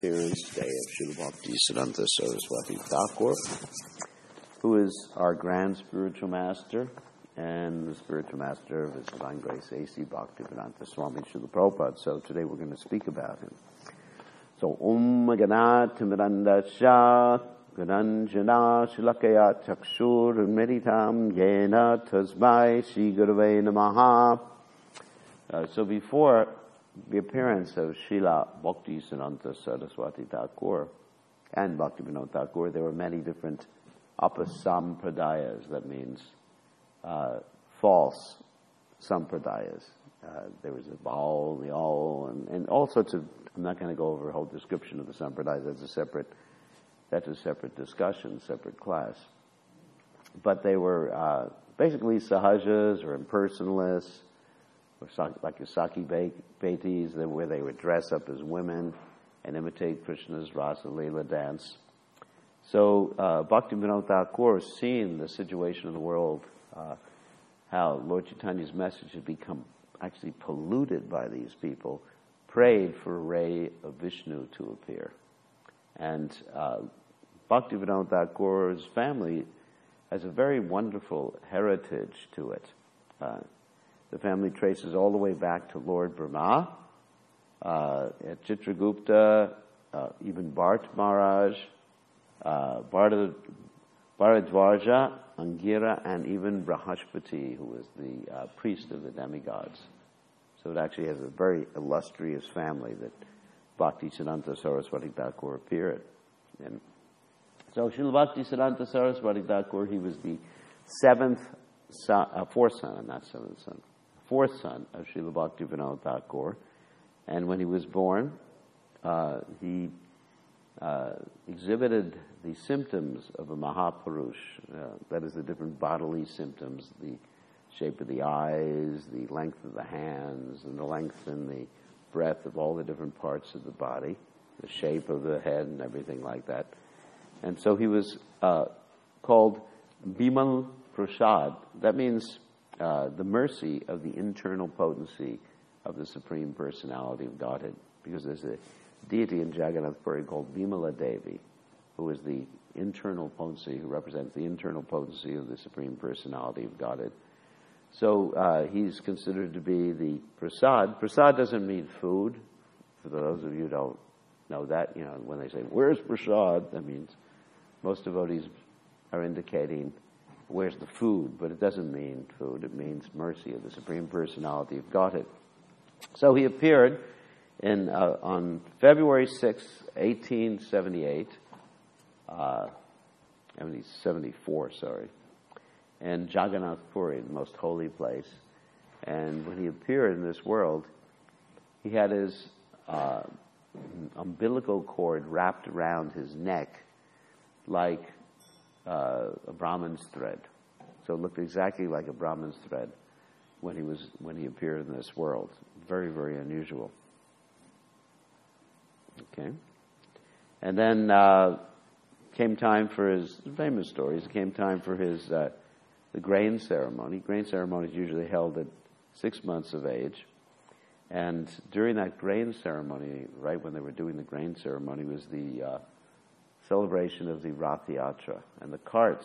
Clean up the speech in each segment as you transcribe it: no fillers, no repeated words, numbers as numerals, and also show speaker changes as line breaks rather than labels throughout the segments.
Appearance today of Srila Bhaktisiddhanta Saraswati Thakur, who is our grand spiritual master and the spiritual master of His Divine Grace A.C. Bhaktivedanta Swami Srila Prabhupada. So today we're going to speak about him. So Om Ganat Mirandasya Gananjana Shilakaya Chakshur Meditam Yena Tasmai Shri Gurave Namaha. So before the appearance of Srila Bhaktisiddhanta Saraswati Thakur and Bhaktivinoda Thakur, there were many different apasampradayas. That means false sampradayas. There was the Baal, the All, and all sorts of. I'm not going to go over a whole description of the sampradayas. That's a separate discussion, separate class. But they were basically sahajas or impersonalists, or like your Saki Baitis, where they would dress up as women and imitate Krishna's Rasa Leela dance. So Bhaktivinoda Thakur, seeing the situation of the world, how Lord Chaitanya's message had become actually polluted by these people, prayed for a ray of Vishnu to appear. And Bhaktivinoda Thakur's family has a very wonderful heritage to it. The family traces all the way back to Lord Brahma, at Chitragupta, even Bharat Maharaj, Bharadwaja, Angira, and even Brahaspati, who was the priest of the demigods. So it actually has a very illustrious family that Bhaktisiddhanta Saraswati Thakur appeared in. So Srila Bhaktisiddhanta Saraswati Thakur, he was the fourth son of Srila Bhaktivinoda Thakur. And when he was born, he exhibited the symptoms of a Mahapurush. That is, the different bodily symptoms, the shape of the eyes, the length of the hands, and the length and the breadth of all the different parts of the body, the shape of the head and everything like that. And so he was called Bimal Prasad. That means the mercy of the internal potency of the Supreme Personality of Godhead, because there's a deity in Jagannath Puri called Bimala Devi, who is the internal potency, who represents the internal potency of the Supreme Personality of Godhead. So he's considered to be the Prasad. Prasad doesn't mean food. For those of you who don't know that, when they say, "Where's Prasad?" that means most devotees are indicating where's the food, but it doesn't mean food. It means mercy of the Supreme Personality of Godhead. So he appeared on February 6, 1878, 74, in Jagannath Puri, the most holy place. And when he appeared in this world, he had his umbilical cord wrapped around his neck like a Brahman's thread. So it looked exactly like a Brahman's thread when he appeared in this world. Very, very unusual. Okay. And then came time for his famous stories. It came time for his the grain ceremony. Grain ceremony is usually held at 6 months of age. And during that grain ceremony, right when they were doing the grain ceremony, was the celebration of the Rath Yatra, and the carts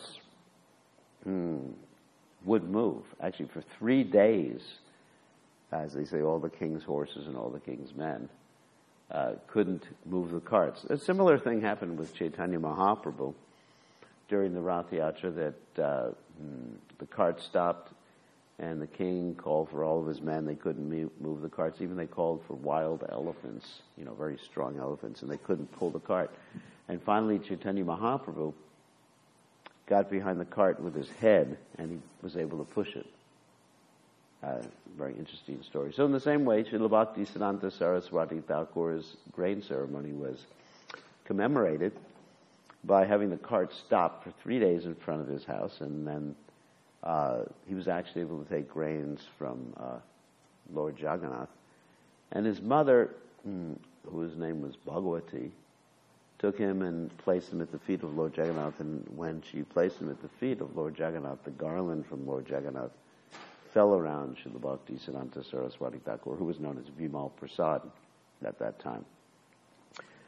would move. Actually, for 3 days, as they say, all the king's horses and all the king's men couldn't move the carts. A similar thing happened with Chaitanya Mahaprabhu during the Rath Yatra, that the carts stopped, and the king called for all of his men. They couldn't move the carts. Even they called for wild elephants, very strong elephants, and they couldn't pull the cart. And finally, Chaitanya Mahaprabhu got behind the cart with his head, and he was able to push it. Very interesting story. So in the same way, Srila Bhaktisiddhanta Saraswati Thakur's grain ceremony was commemorated by having the cart stopped for 3 days in front of his house, and then he was actually able to take grains from Lord Jagannath. And his mother, whose name was Bhagavati, took him and placed him at the feet of Lord Jagannath, and when she placed him at the feet of Lord Jagannath, the garland from Lord Jagannath fell around Srila Bhaktisiddhanta Saraswati Thakur, who was known as Bimal Prasad at that time.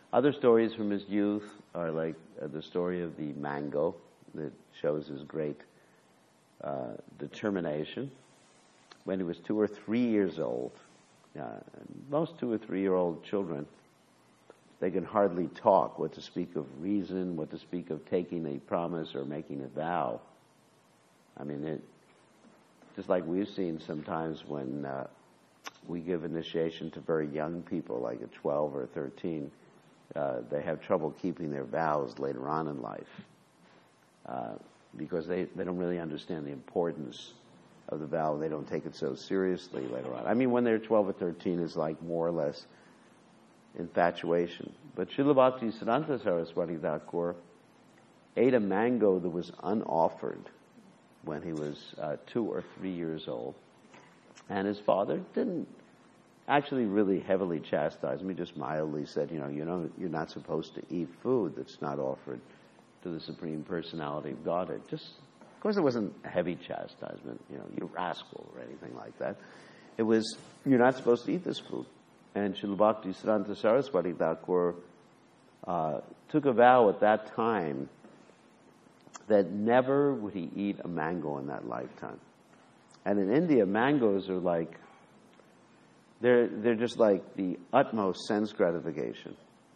Other stories from his youth are like the story of the mango that shows his great determination. When he was 2 or 3 years old, most 2 or 3-year-old children, they can hardly talk, what to speak of reason, what to speak of taking a promise or making a vow. I mean, just like we've seen sometimes when we give initiation to very young people, like at 12 or 13, they have trouble keeping their vows later on in life because they don't really understand the importance of the vow. They don't take it so seriously later on. I mean, when they're 12 or 13 is like more or less infatuation. But Srila Bhaktisiddhanta Saraswati Thakur ate a mango that was unoffered when he was 2 or 3 years old. And his father didn't actually really heavily chastise him. He just mildly said, you're not supposed to eat food that's not offered to the Supreme Personality of Godhead. Of course it wasn't a heavy chastisement, you rascal or anything like that. It was, you're not supposed to eat this food. And Srila Bhaktisiddhanta Saraswati Thakur took a vow at that time that never would he eat a mango in that lifetime. And in India, mangoes are like, they're just like the utmost sense gratification.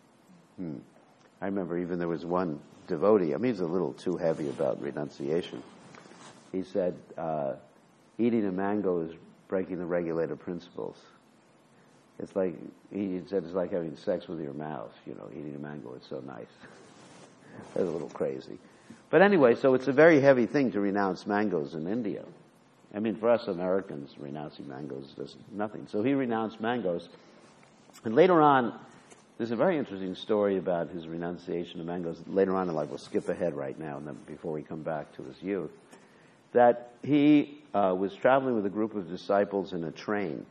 I remember even there was one devotee, he's a little too heavy about renunciation. He said, eating a mango is breaking the regulator principles. It's like, he said, it's like having sex with your mouth, eating a mango, it's so nice. That's a little crazy. But anyway, so it's a very heavy thing to renounce mangoes in India. For us Americans, renouncing mangoes does nothing. So he renounced mangoes. And later on, there's a very interesting story about his renunciation of mangoes. Later on in life, we'll skip ahead right now, and then before we come back to his youth, that he was traveling with a group of disciples in a train.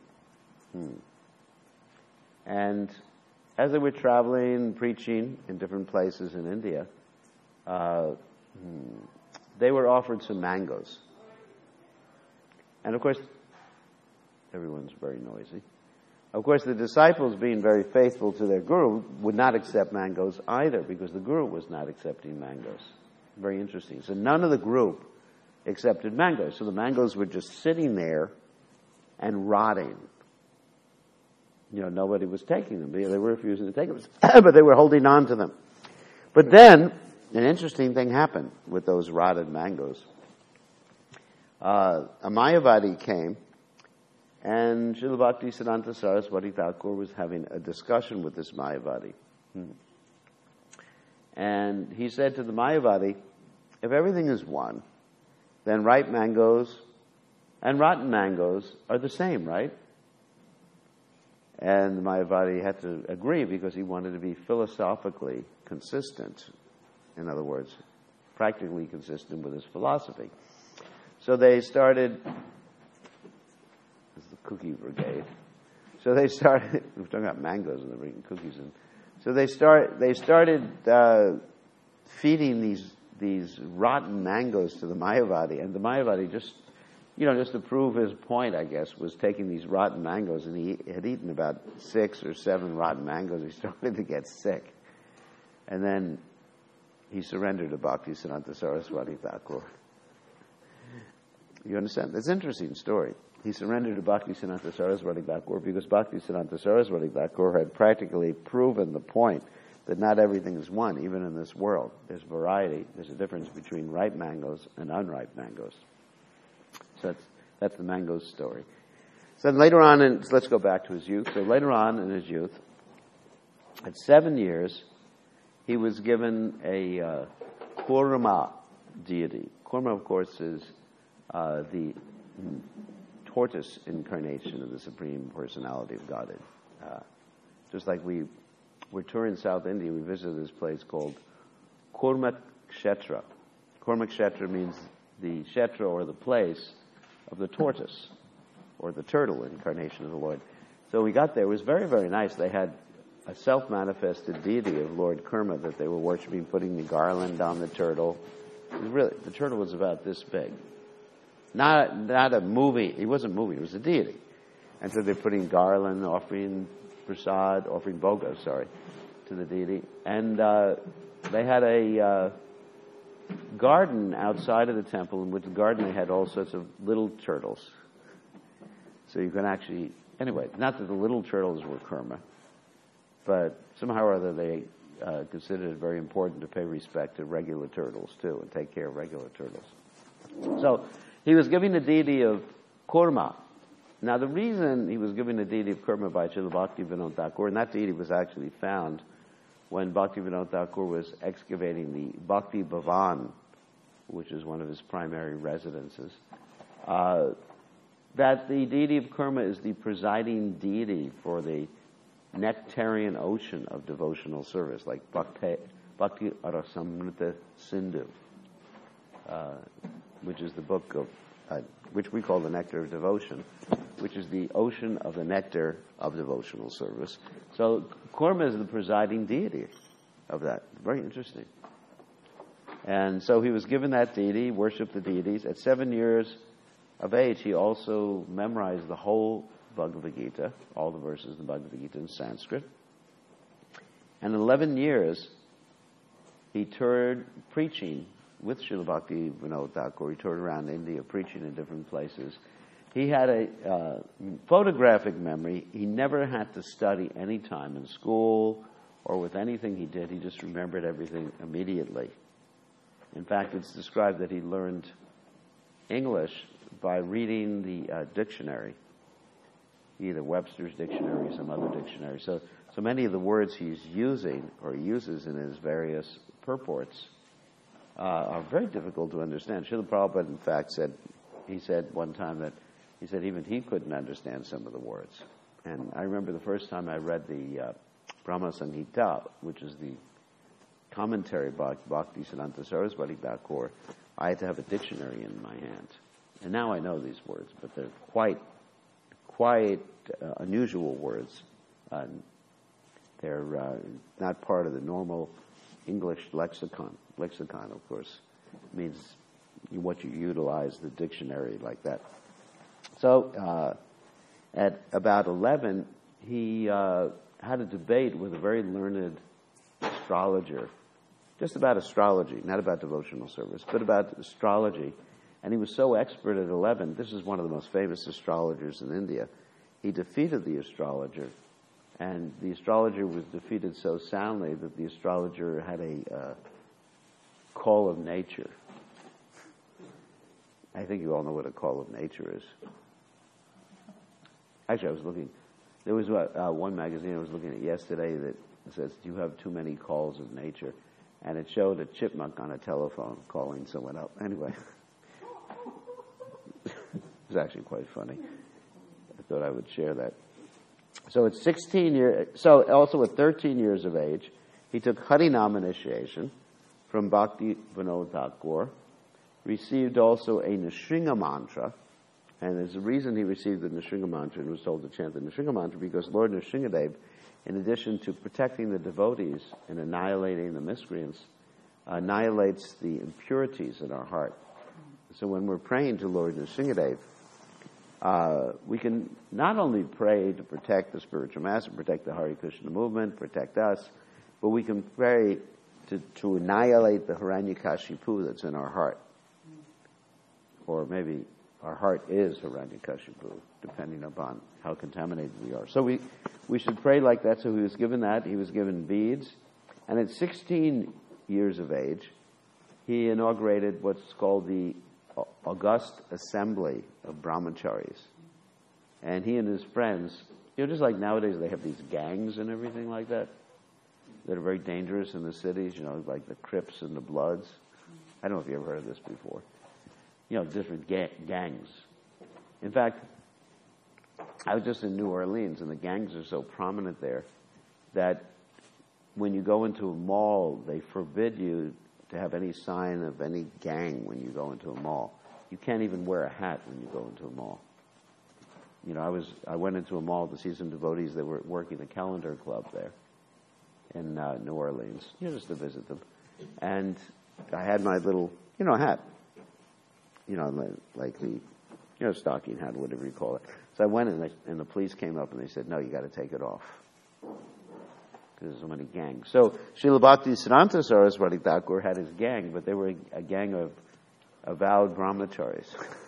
And as they were traveling, preaching in different places in India, they were offered some mangoes. And of course, everyone's very noisy. Of course, the disciples, being very faithful to their guru, would not accept mangoes either, because the guru was not accepting mangoes. Very interesting. So none of the group accepted mangoes. So the mangoes were just sitting there and rotting. Nobody was taking them. They were refusing to take them, but they were holding on to them. But then, an interesting thing happened with those rotted mangoes. A Mayavadi came, and Srila Bhaktisiddhanta Saraswati Thakur was having a discussion with this Mayavadi. And he said to the Mayavadi, if everything is one, then ripe mangoes and rotten mangoes are the same, right? And the Mayavadi had to agree because he wanted to be philosophically consistent. In other words, practically consistent with his philosophy. So they started, this is the cookie brigade. So they started, we're talking about mangoes and they're bringing cookies in. So they started feeding these rotten mangoes to the Mayavadi, and the Mayavadi just to prove his point, I guess, was taking these rotten mangoes, and he had eaten about 6 or 7 rotten mangoes. He started to get sick. And then he surrendered to Bhaktisiddhanta Saraswati Thakur. You understand? It's an interesting story. He surrendered to Bhaktisiddhanta Saraswati Thakur because Bhaktisiddhanta Saraswati Thakur had practically proven the point that not everything is one, even in this world. There's variety. There's a difference between ripe mangoes and unripe mangoes. So that's the mangoes story. So then later on, let's go back to his youth. So later on in his youth, at 7 years, he was given a Kurma deity. Kurma, of course, is the tortoise incarnation of the Supreme Personality of Godhead. Just like we're touring South India, we visited this place called Kurma Kshetra. Kurma Kshetra means the kshetra, or the place of the tortoise, or the turtle incarnation of the Lord. So we got there. It was very, very nice. They had a self-manifested deity of Lord Kurma that they were worshiping, putting the garland on the turtle. The turtle was about this big. Not a movie. He wasn't moving. It was a deity. And so they're putting garland, offering prasad, offering bhoga, to the deity. And they had a garden outside of the temple, in which the garden they had all sorts of little turtles. So you can actually, anyway, not that the little turtles were Kurma, but somehow or other they considered it very important to pay respect to regular turtles too, and take care of regular turtles. So he was giving the deity of Kurma. Now the reason he was giving the deity of Kurma by Srila Bhaktivinoda Thakur, and that deity was actually found when Bhaktivinoda Thakur was excavating the Bhakti Bhavan, which is one of his primary residences, that the deity of Kurma is the presiding deity for the nectarian ocean of devotional service, like Bhakti Rasamrita Sindhu, which is the book of, which we call the Nectar of Devotion, which is the ocean of the nectar of devotional service. So Kurma is the presiding deity of that. Very interesting. And so he was given that deity, worshipped the deities. At 7 years of age, he also memorized the whole Bhagavad Gita, all the verses of the Bhagavad Gita in Sanskrit. And in 11 years, he toured preaching with Srila Bhaktivinoda Thakur. He toured around India preaching in different places. He had a photographic memory. He never had to study any time in school or with anything he did. He just remembered everything immediately. In fact, it's described that he learned English by reading the dictionary, either Webster's dictionary or some other dictionary. So many of the words he's using or uses in his various purports are very difficult to understand. Srila Prabhupada, in fact, he said one time that he said even he couldn't understand some of the words. And I remember the first time I read the Brahma Samhita, which is the commentary by Bhakti Siddhanta Saraswati Thakur, I had to have a dictionary in my hand. And now I know these words, but they're quite unusual words. They're not part of the normal English lexicon. Lexicon, of course, means what you utilize the dictionary like that. So at about 11, he had a debate with a very learned astrologer, just about astrology, not about devotional service, but about astrology. And he was so expert at 11, this is one of the most famous astrologers in India. He defeated the astrologer, and the astrologer was defeated so soundly that the astrologer had a call of nature. I think you all know what a call of nature is. Actually, I was looking. There was one magazine I was looking at yesterday that says, "Do you have too many calls of nature?" And it showed a chipmunk on a telephone calling someone up. Anyway, it was actually quite funny. I thought I would share that. So at 16 years, so also at 13 years of age, he took Harinam initiation from Bhaktivinoda Thakur, received also a Nrsinga mantra, and there's a reason he received the Nrsinga mantra and was told to chant the Nrsinga mantra, because Lord Nrsingadev, in addition to protecting the devotees and annihilating the miscreants, annihilates the impurities in our heart. So when we're praying to Lord Nrsingadev, we can not only pray to protect the spiritual master, protect the Hare Krishna movement, protect us, but we can pray to annihilate the Hiranyakashipu that's in our heart. Or maybe our heart is Hiranyakashipu, depending upon how contaminated we are. So we should pray like that. So he was given that. He was given beads. And at 16 years of age, he inaugurated what's called the August Assembly of Brahmacharis. And he and his friends, just like nowadays they have these gangs and everything like that are very dangerous in the cities, like the Crips and the Bloods. I don't know if you ever heard of this before. Different gangs. In fact, I was just in New Orleans, and the gangs are so prominent there that when you go into a mall, they forbid you to have any sign of any gang when you go into a mall. You can't even wear a hat when you go into a mall. I went into a mall to see some devotees that were working the Calendar Club there in New Orleans, just to visit them. And I had my little, hat, like the, stocking hat, whatever you call it. So I went and the police came up and they said, "No, you got to take it off." There's so many gangs. So Srila Bhaktisiddhanta Saraswati Thakur had his gang, but they were a gang of avowed brahmacharis.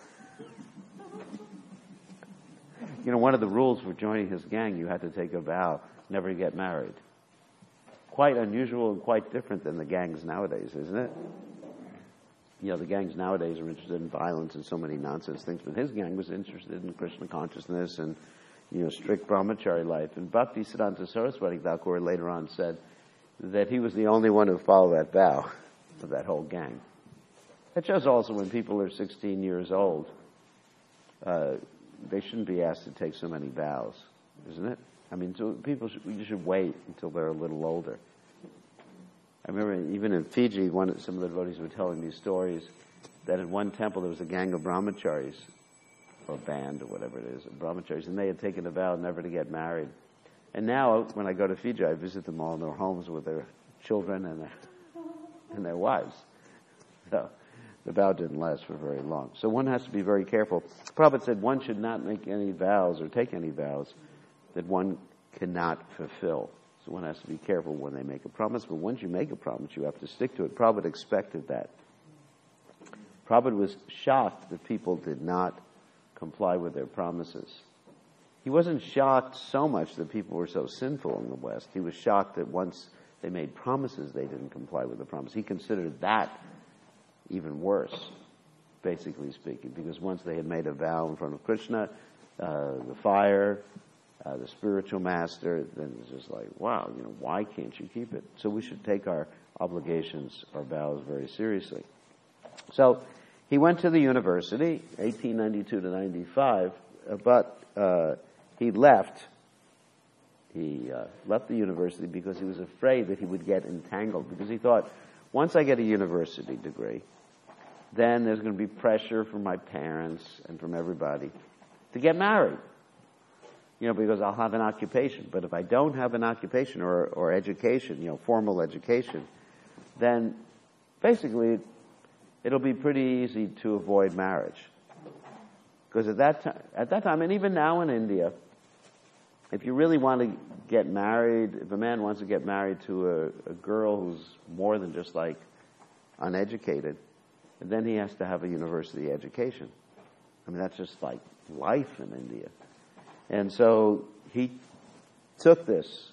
One of the rules for joining his gang, you had to take a vow never to get married. Quite unusual and quite different than the gangs nowadays, isn't it? The gangs nowadays are interested in violence and so many nonsense things, but his gang was interested in Krishna consciousness and, strict brahmachari life. And Bhaktisiddhanta Saraswati Thakur later on said that he was the only one who followed that vow of that whole gang. That shows also when people are 16 years old, they shouldn't be asked to take so many vows, isn't it? People should wait until they're a little older. I remember even in Fiji, some of the devotees were telling these stories that in one temple there was a gang of brahmacharis, or band, or whatever it is, of brahmacharis, and they had taken a vow never to get married. And now, when I go to Fiji, I visit them all in their homes with their children and their wives. So the vow didn't last for very long. So one has to be very careful. Prabhupada said one should not make any vows or take any vows that one cannot fulfill. So one has to be careful when they make a promise, but once you make a promise, you have to stick to it. Prabhupada expected that. Prabhupada was shocked that people did not comply with their promises. He wasn't shocked so much that people were so sinful in the West. He was shocked that once they made promises, they didn't comply with the promise. He considered that even worse, basically speaking, because once they had made a vow in front of Krishna, the fire, the spiritual master, then it's just like, wow, why can't you keep it? So we should take our obligations, our vows very seriously. So he went to the university, 1892 to 95, but he left. He left the university because he was afraid that he would get entangled, because he thought, once I get a university degree, then there's going to be pressure from my parents and from everybody to get married. Because I'll have an occupation. But if I don't have an occupation or education, formal education, then basically it'll be pretty easy to avoid marriage. Because at that time, and even now in India, if you really want to get married, if a man wants to get married to a girl who's more than just like uneducated, then he has to have a university education. That's just like life in India. And so he took this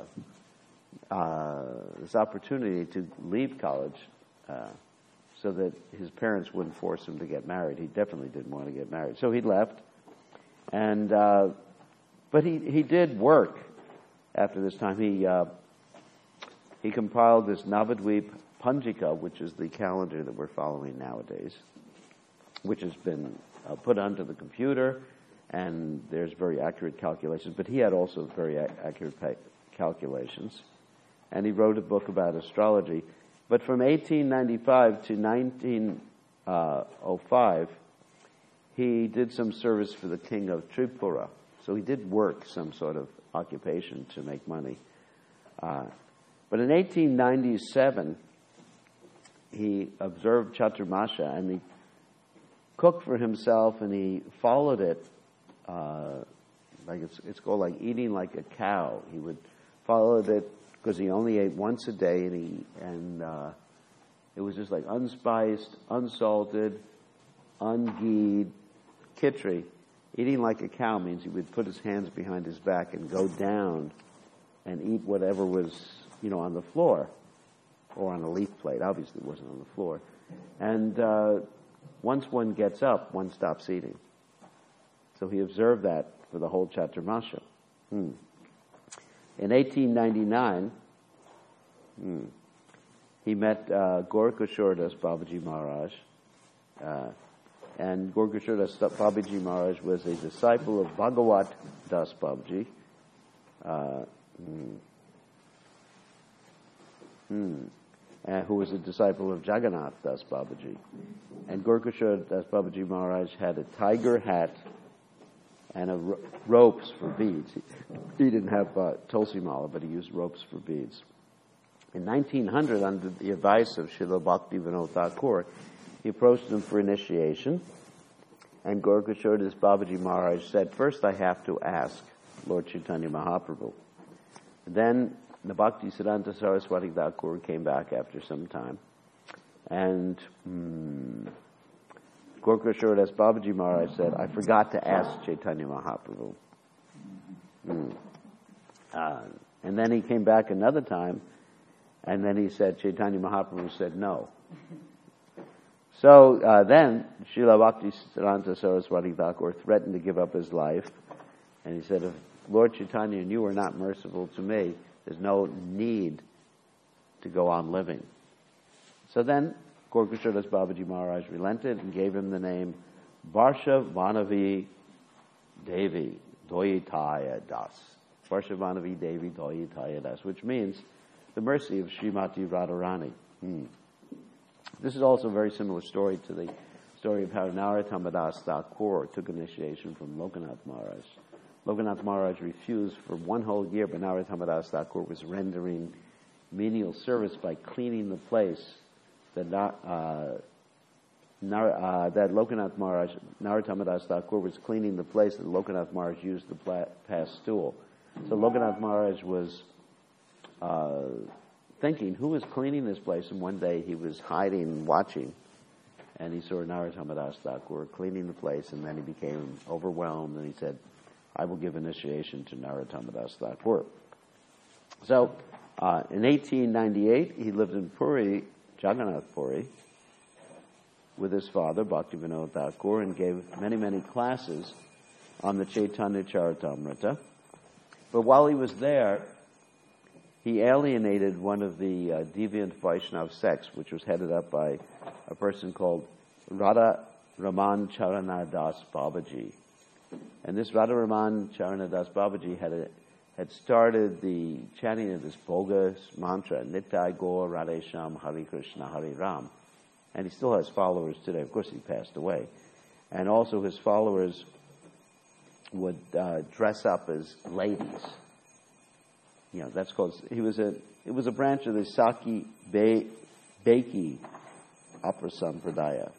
opportunity to leave college so that his parents wouldn't force him to get married. He definitely didn't want to get married. So he left. And but he did work after this time. He compiled this Navadvip Panjika, which is the calendar that we're following nowadays, which has been put onto the computer, and there's very accurate calculations. But he had also very accurate calculations. And he wrote a book about astrology. But from 1895 to 1905, he did some service for the king of Tripura. So he did work, some sort of occupation to make money. But in 1897, he observed Chaturmasha, and he cooked for himself, and he followed it, like it's called like eating like a cow. He would follow it because he only ate once a day, and it was just like unspiced, unsalted, unghee khichdi. Eating like a cow means he would put his hands behind his back and go down and eat whatever was, on the floor or on a leaf plate. Obviously it wasn't on the floor. And once one gets up, one stops eating. So he observed that for the whole Chaturmasha. In 1899, he met Gaurkishore Das Babaji Maharaj. And Gaurkishore Das Babaji Maharaj was a disciple of Bhagavat Das Babaji. Who was a disciple of Jagannath Das Babaji. And Gaurkishore Das Babaji Maharaj had a tiger hat and ropes for beads. He didn't have Tulsi Mala, but he used ropes for beads. In 1900, under the advice of Srila Bhaktivinoda Thakur, he approached him for initiation, and Gaurkishore Das Babaji Maharaj said, first I have to ask Lord Chaitanya Mahaprabhu. Then the Bhaktisiddhanta Saraswati Thakur came back after some time, and Gorkashore Das Babaji Maharaj said, I forgot to ask Chaitanya Mahaprabhu. And then he came back another time, and then he said, Chaitanya Mahaprabhu said no. So then Srila Bhaktisiddhanta Saraswati Thakur threatened to give up his life, and he said, if Lord Chaitanya and you are not merciful to me, there's no need to go on living. So then Gorkashore Das Babaji Maharaj relented and gave him the name Varsha Vanavi Devi Doyitaya Das. Varsha Vanavi Devi Doyitaya Das, which means the mercy of Srimati Radharani. This is also a very similar story to the story of how Narottam Das Thakur took initiation from Lokanath Maharaj. Lokanath Maharaj refused for one whole year, but Narottam Das Thakur was rendering menial service by cleaning the place that Lokanath Maharaj, Narottam Das Thakur was cleaning the place that Lokanath Maharaj used to pass stool. So Lokanath Maharaj was thinking, who is cleaning this place? And one day he was hiding and watching, and he saw Narottam Das Thakur cleaning the place, and then he became overwhelmed, and he said, I will give initiation to Narottam Das Thakur. So in 1898, he lived in Puri, Jagannath Puri, with his father, Bhaktivinoda Thakur, and gave many, many classes on the Chaitanya Charitamrita. But while he was there, he alienated one of the deviant Vaishnava sects, which was headed up by a person called Radha Raman Charana Das Babaji. And this Radha Raman Charana Das Babaji had started the chanting of this bogus mantra, Nitai Gaur Radhe Sham Hare Krishna Hare Ram. And he still has followers today. Of course, he passed away. And also his followers would dress up as ladies. You know, that's called, it was a branch of the Saki Beki Upper Sampradaya.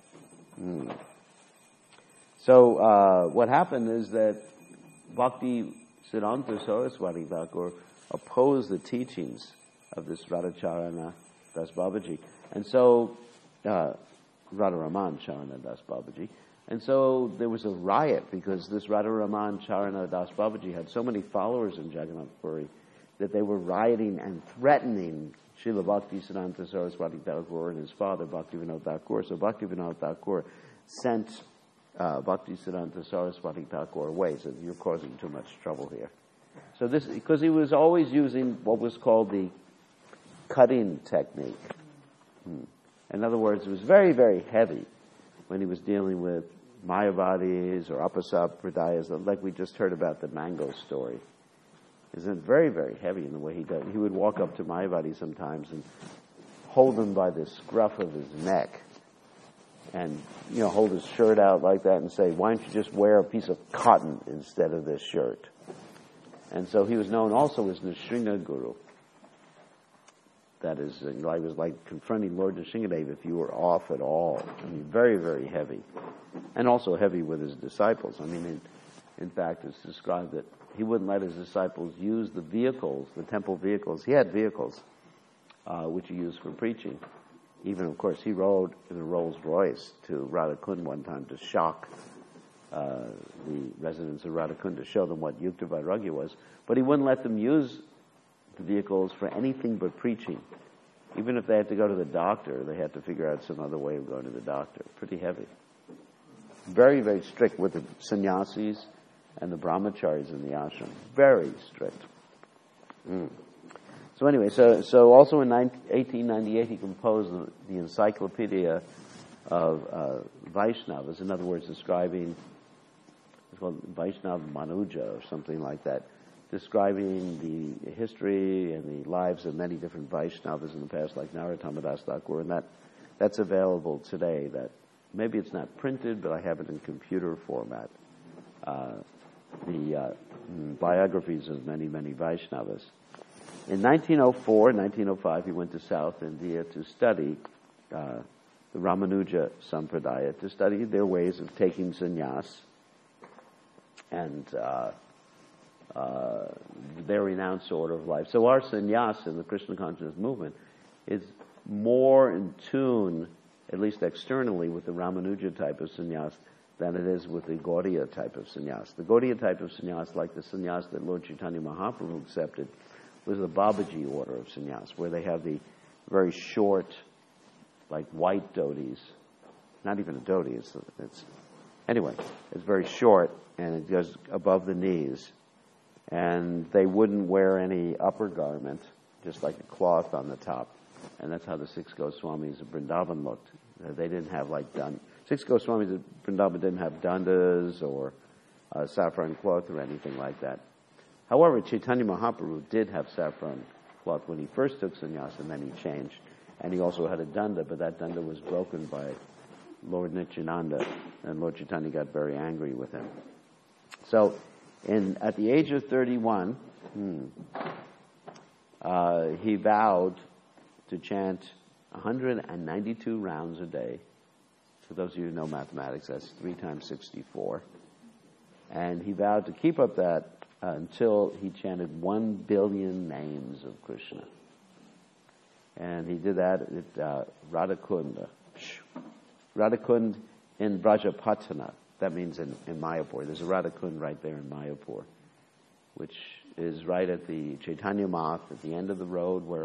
So what happened is that Bhakti Siddhanta Saraswati Thakur opposed the teachings of this Radhacharana Das Babaji. And so, Radharaman Charana Das Babaji. And so there was a riot because this Radharaman Charana Das Babaji had so many followers in Jagannath Puri that they were rioting and threatening Srila Bhaktisiddhanta Saraswati Thakur and his father, Bhaktivinoda Thakur. So Bhaktivinoda Thakur sent Bhaktisiddhanta Saraswati Thakur away, said, you're causing too much trouble here. So this, because he was always using what was called the cutting technique. In other words, it was very, very heavy when he was dealing with Mayavadis or Apasampradayas, like we just heard about the mango story. Isn't very, very heavy in the way he does. He would walk up to Mayavadi sometimes and hold him by the scruff of his neck and, hold his shirt out like that and say, why don't you just wear a piece of cotton instead of this shirt? And so he was known also as Nrsinga Guru. That is, I was like confronting Lord Nrsingadev if you were off at all. I mean, very, very heavy. And also heavy with his disciples. I mean, in fact, it's described that he wouldn't let his disciples use the vehicles, the temple vehicles. He had vehicles, which he used for preaching. Even, of course, he rode in a Rolls Royce to Radhakund one time to shock the residents of Radhakund, to show them what Yukta Vairagya was. But he wouldn't let them use the vehicles for anything but preaching. Even if they had to go to the doctor, they had to figure out some other way of going to the doctor. Pretty heavy. Very, very strict with the sannyasis and the brahmacharis in the ashram. Very strict. So anyway, so also in 1898 he composed the Encyclopedia of Vaishnavas. In other words, describing, it's called Vaishnava Manuja or something like that, describing the history and the lives of many different Vaishnavas in the past, like Narottam Das Thakur, and that's available today. That maybe it's not printed, but I have it in computer format. The biographies of many, many Vaishnavas. In 1904, 1905, he went to South India to study the Ramanuja Sampradaya, to study their ways of taking sannyas and their renounced order of life. So our sannyas in the Krishna consciousness movement is more in tune, at least externally, with the Ramanuja type of sannyas than it is with the Gaudiya type of sannyas. The Gaudiya type of sannyas, like the sannyas that Lord Chaitanya Mahaprabhu accepted, was the Babaji order of sannyas, where they have the very short, like white dhotis. Not even a dhoti, anyway, it's very short, and it goes above the knees. And they wouldn't wear any upper garment, just like a cloth on the top. And that's how the six Goswamis of Vrindavan looked. They didn't have six Goswamis of Vrindavan didn't have dandas or saffron cloth or anything like that. However, Chaitanya Mahaprabhu did have saffron cloth when he first took sannyas, and then he changed. And he also had a danda, but that danda was broken by Lord Nityananda, and Lord Chaitanya got very angry with him. So, at the age of 31, he vowed to chant 192 rounds a day. For those of you who know mathematics, that's 3 times 64. And he vowed to keep up that until he chanted 1 billion names of Krishna. And he did that at Radhakunda. Radhakund in Brajapatana. That means in Mayapur. There's a Radhakund right there in Mayapur, which is right at the Chaitanya Math, at the end of the road where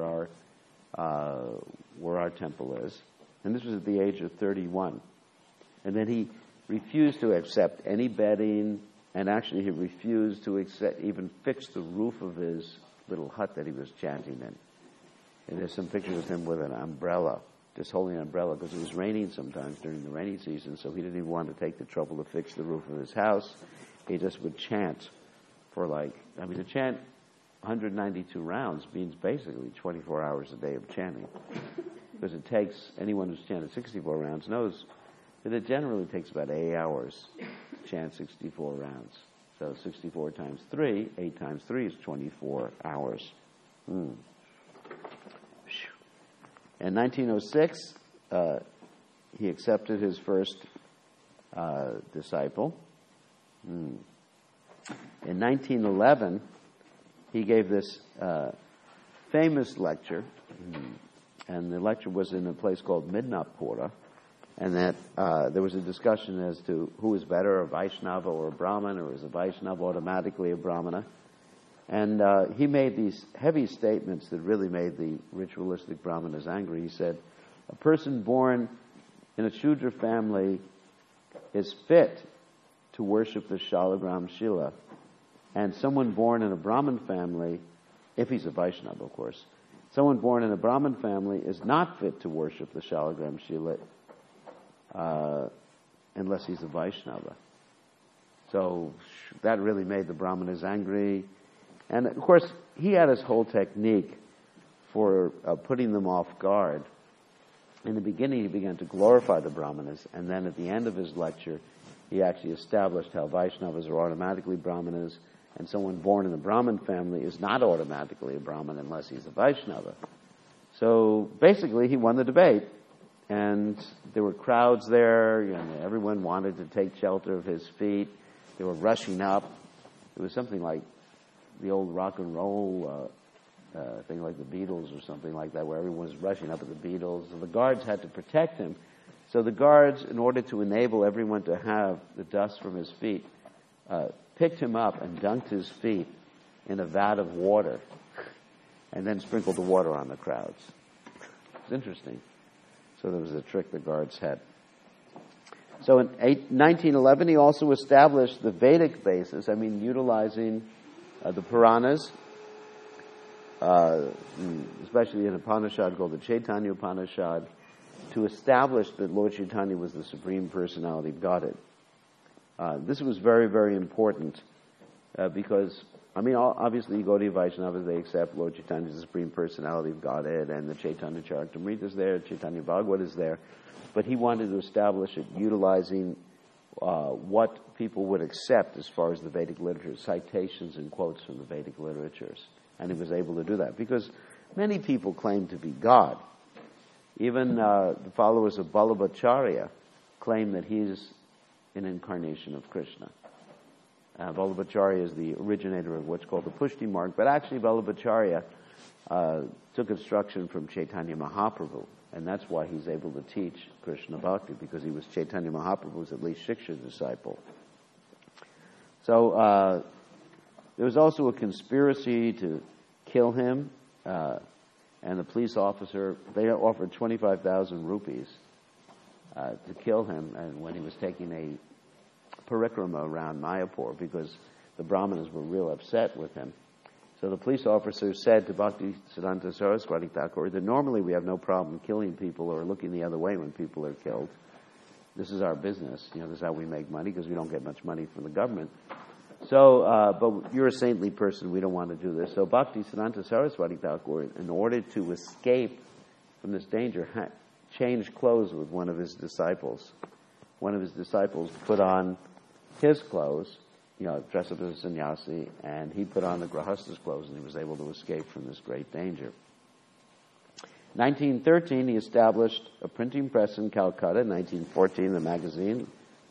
our temple is. And this was at the age of 31. And then he refused to accept any bedding, and actually he refused to even fix the roof of his little hut that he was chanting in. And there's some pictures of him with an umbrella, just holding an umbrella, because it was raining sometimes during the rainy season, so he didn't even want to take the trouble to fix the roof of his house. He just would chant for to chant 192 rounds means basically 24 hours a day of chanting. Because it takes, anyone who's chanted 64 rounds knows that it generally takes about 8 hours to chant 64 rounds. So 64 times 3, 8 times 3 is 24 hours. In 1906, he accepted his first disciple. In 1911, he gave this famous lecture, and the lecture was in a place called Midnapura, and that there was a discussion as to who is better, a Vaishnava or a Brahmin, or is a Vaishnava automatically a Brahmana. And he made these heavy statements that really made the ritualistic Brahmanas angry. He said, a person born in a Shudra family is fit to worship the Shalagram Shila, and someone born in a Brahmin family, if he's a Vaishnava, of course, someone born in a Brahmin family is not fit to worship the Shalagram Shila unless he's a Vaishnava. So that really made the Brahmanas angry. And of course, he had his whole technique for putting them off guard. In the beginning, he began to glorify the Brahmanas, and then at the end of his lecture, he actually established how Vaishnavas are automatically Brahmanas, and someone born in a Brahmin family is not automatically a Brahmin unless he's a Vaishnava. So basically, he won the debate, and there were crowds there. Everyone wanted to take shelter of his feet. They were rushing up. It was something like the old rock and roll thing, like the Beatles or something like that, where everyone was rushing up at the Beatles. And the guards had to protect him. So the guards, in order to enable everyone to have the dust from his feet, picked him up and dunked his feet in a vat of water, and then sprinkled the water on the crowds. It's interesting. So there was a trick the guards had. So in 1911, he also established the Vedic basis, utilizing the Puranas, especially an Upanishad called the Chaitanya Upanishad, to establish that Lord Chaitanya was the Supreme Personality of Godhead. This was very, very important because, obviously, Gaudiya Vaishnavas, they accept Lord Chaitanya as the Supreme Personality of Godhead, and the Chaitanya Charitamrita is there, Chaitanya Bhagavad is there, but he wanted to establish it utilizing what people would accept as far as the Vedic literature, citations and quotes from the Vedic literatures. And he was able to do that because many people claim to be God. Even the followers of Vallabhacharya claim that he's an incarnation of Krishna. Vallabhacharya is the originator of what's called the Pushti Marg, but actually Vallabhacharya took instruction from Chaitanya Mahaprabhu, and that's why he's able to teach Krishna Bhakti, because he was Chaitanya Mahaprabhu's at least Shiksha disciple. So there was also a conspiracy to kill him, and the police officer, they offered 25,000 rupees to kill him, and when he was taking a parikrama around Mayapur, because the Brahmanas were real upset with him. So the police officer said to Bhaktisiddhanta Saraswati Thakur that normally we have no problem killing people or looking the other way when people are killed. This is our business. This is how we make money, because we don't get much money from the government. So, but you're a saintly person. We don't want to do this. So Bhaktisiddhanta Saraswati Thakur, in order to escape from this danger, changed clothes with one of his disciples. One of his disciples put on his clothes, dressed up as a sannyasi, and he put on the Grahastha's clothes, and he was able to escape from this great danger. 1913, he established a printing press in Calcutta. 1914, the magazine.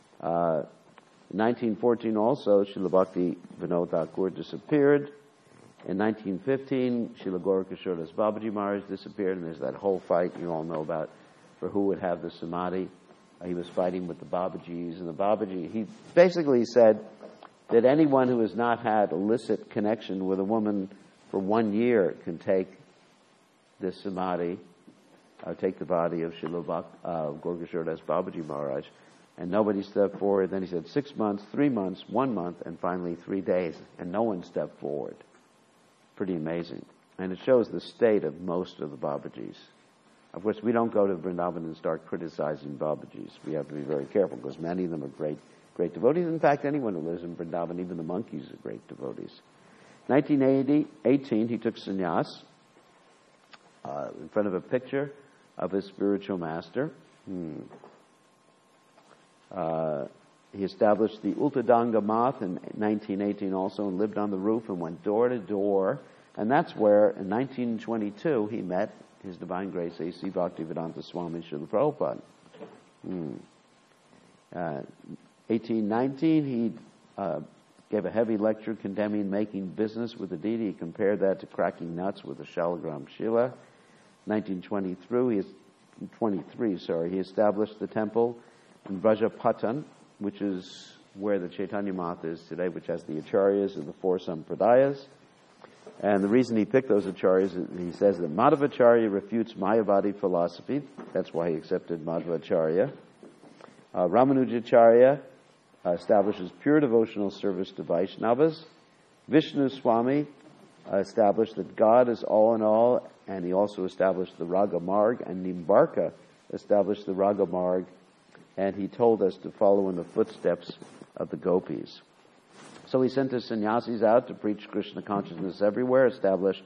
1914 also, Srila Bhakti Vinod Thakur disappeared. In 1915, Srila Gaurakishore Das Babaji Maharaj disappeared, and there's that whole fight you all know about for who would have the samadhi. He was fighting with the Babajis, and the Babaji, he basically said that anyone who has not had illicit connection with a woman for 1 year can take this samadhi, take the body of Srila Gaurakishore Das Babaji Maharaj. And nobody stepped forward. Then he said 6 months, 3 months, 1 month, and finally 3 days. And no one stepped forward. Pretty amazing. And it shows the state of most of the Babajis. Of course, we don't go to Vrindavan and start criticizing Babajis. We have to be very careful, because many of them are great devotees. In fact, anyone who lives in Vrindavan, even the monkeys, are great devotees. 1918, he took sannyas in front of a picture of his spiritual master. He established the Ultadanga Math in 1918 also, and lived on the roof and went door to door. And that's where, in 1922, he met His Divine Grace A.C. Bhaktivedanta Swami Srila Prabhupada. 1819, he gave a heavy lecture condemning making business with the deity. He compared that to cracking nuts with a Shalagram Shila. 1923, he established the temple in Brajapatan, which is where the Chaitanya Math is today, which has the acharyas of the 4 sampradayas. And the reason he picked those acharyas, he says that Madhavacharya refutes Mayavadi philosophy. That's why he accepted Madhavacharya. Ramanujacharya establishes pure devotional service to Vaishnavas. Vishnu Swami established that God is all in all, and he also established the Raga Marg, and Nimbarka established the Raga Marg, and he told us to follow in the footsteps of the gopis. So he sent his sannyasis out to preach Krishna consciousness everywhere, established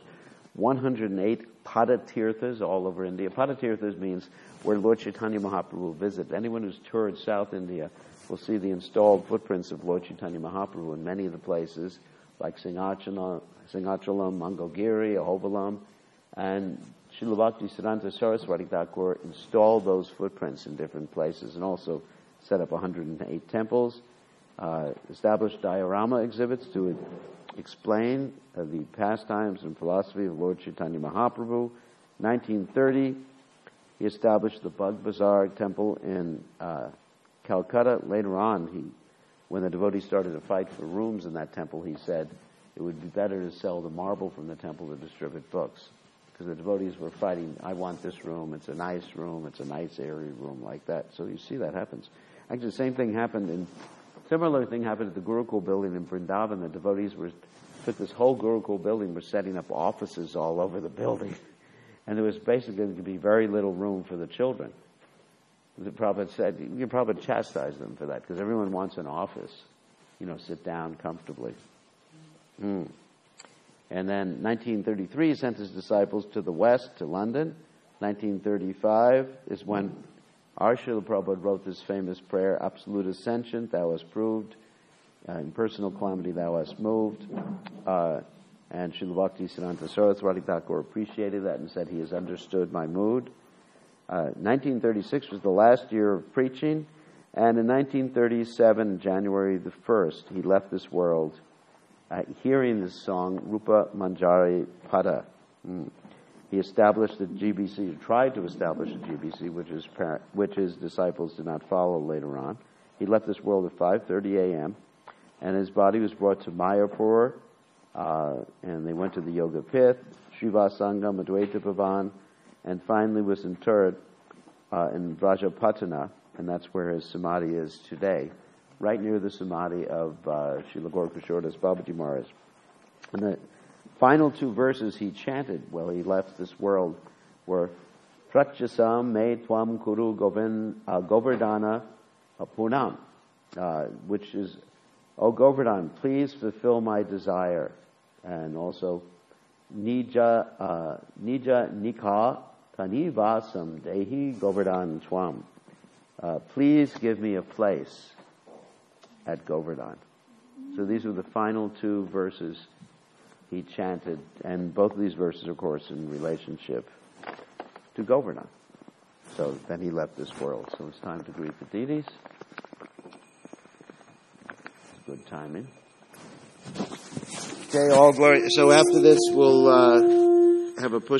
108 Padatirthas all over India. Padatirthas means where Lord Chaitanya Mahaprabhu visited. Anyone who's toured South India will see the installed footprints of Lord Chaitanya Mahaprabhu in many of the places, like Singhachalam, Mangalgiri, Ahobalam, and Srila Bhaktisiddhanta Saraswati Thakur installed those footprints in different places, and also set up 108 temples, established diorama exhibits to explain the pastimes and philosophy of Lord Chaitanya Mahaprabhu. 1930, he established the Bug Bazaar temple in Calcutta. Later on, when the devotees started to fight for rooms in that temple, he said it would be better to sell the marble from the temple to distribute books. Because the devotees were fighting, I want this room, it's a nice room, it's a nice airy room, like that. So you see that happens. Actually, the same thing happened similar thing happened at the Gurukul building in Vrindavan. The devotees took this whole Gurukul building, were setting up offices all over the building. And there was basically going to be very little room for the children. The Prabhupada said, you can probably chastise them for that, because everyone wants an office, sit down comfortably. And then 1933, he sent his disciples to the west, to London. 1935 is when our Srila Prabhupada wrote this famous prayer, Absolute Ascension, thou hast proved, in personal calamity thou hast moved. And Srila Bhaktisiddhanta Saraswati Thakur appreciated that and said he has understood my mood. 1936 was the last year of preaching. And in 1937, January the 1st, he left this world hearing this song, Rupa Manjari Pada. He established the GBC, tried to establish a GBC, which his disciples did not follow later on. He left this world at 5:30 a.m., and his body was brought to Mayapur, and they went to the Yoga Pith, Srivasangam, Advaita Bhavan, and finally was interred in Vrajapatana, and that's where his samadhi is today, right near the samadhi of Srila Gaurkishore Das Babaji Maharaj. And the final two verses he chanted while he left this world were Pratyasam me tvam kuru govardhana punam, which is, O Govardhan, please fulfill my desire. And also, Nija Nikha Tanivasam Dehi Govardhan Twam. Please give me a place at Govardhan. So these were the final two verses he chanted, and both of these verses, of course, in relationship to Govardhan. So then he left this world. So it's time to greet the deities. It's good timing. Okay, all glory. So after this, we'll have a push.